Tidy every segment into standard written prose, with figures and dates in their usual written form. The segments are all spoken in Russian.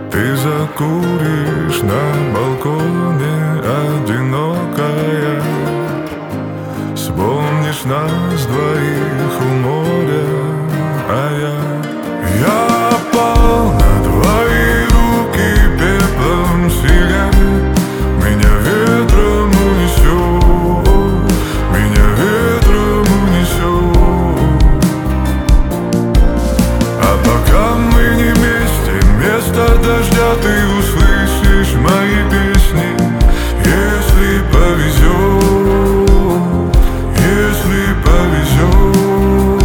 Ты закуришь на балконе, одинокая. Вспомнишь нас двоих у моря, я пал на твои руки пеплом сигарет. Меня ветром унесет, меня ветром унесет. А пока мы не вместе, вместо дождя ты услышишь мои песни. Если повезет, если повезет.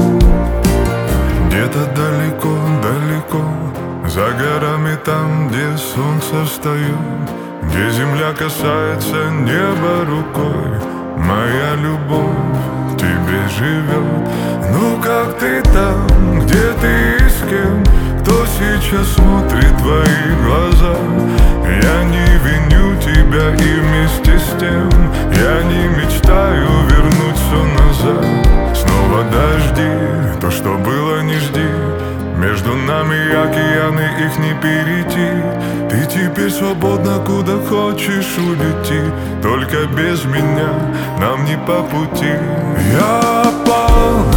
Где-то далеко, далеко, за горами там, где солнце встает, где земля касается неба рукой, моя любовь в тебе живет. Ну как ты там, где ты и с кем, кто сейчас смотрит твои глаза? Я не виню тебя и вместе с тем я не мечтаю вернуть все назад. Снова дожди, то, что было, не жди. Между нами океаны, их не перейти. Ты теперь свободна, куда хочешь улети. Только без меня нам не по пути. Я пал